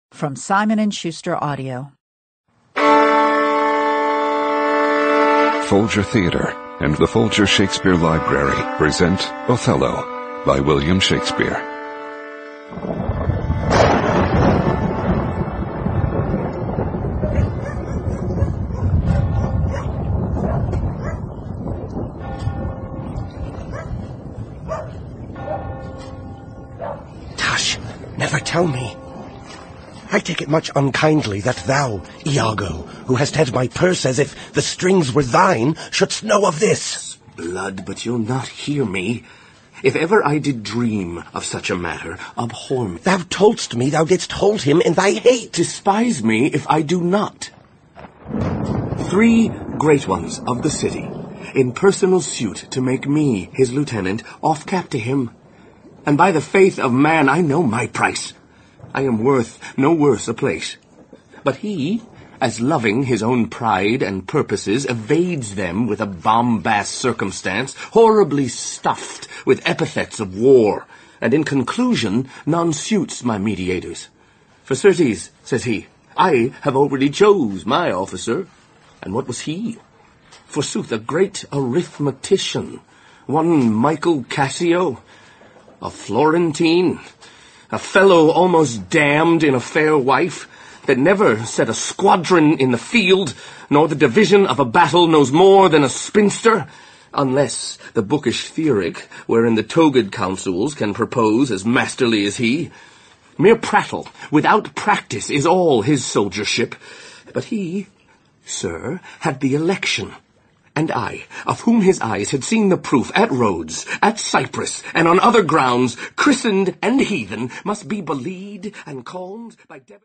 From Simon & Schuster Audio. Folger Theatre and the Folger Shakespeare Library present Othello by William Shakespeare. Tush, never tell me. I take it much unkindly that thou, Iago, who hast had my purse as if the strings were thine, shouldst know of this. Blood, but you'll not hear me. If ever I did dream of such a matter, abhor me. Thou toldst me thou didst hold him in thy hate. Despise me if I do not. 3 great ones of the city, in personal suit to make me his lieutenant, off cap to him. And by the faith of man, I know my price. I am worth no worse a place. But he, as loving his own pride and purposes, evades them with a bombast circumstance, horribly stuffed with epithets of war, and in conclusion none suits my mediators. For certes, says he, I have already chose my officer. And what was he? Forsooth, a great arithmetician, one Michael Cassio, a Florentine, a fellow almost damned in a fair wife, that never set a squadron in the field, nor the division of a battle knows more than a spinster, unless the bookish theoric, wherein the togaed counsels can propose as masterly as he. Mere prattle, without practice, is all his soldiership. But he, sir, had the election. And I, of whom his eyes had seen the proof at Rhodes, at Cyprus, and on other grounds, christened and heathen, must be beleed and calmed by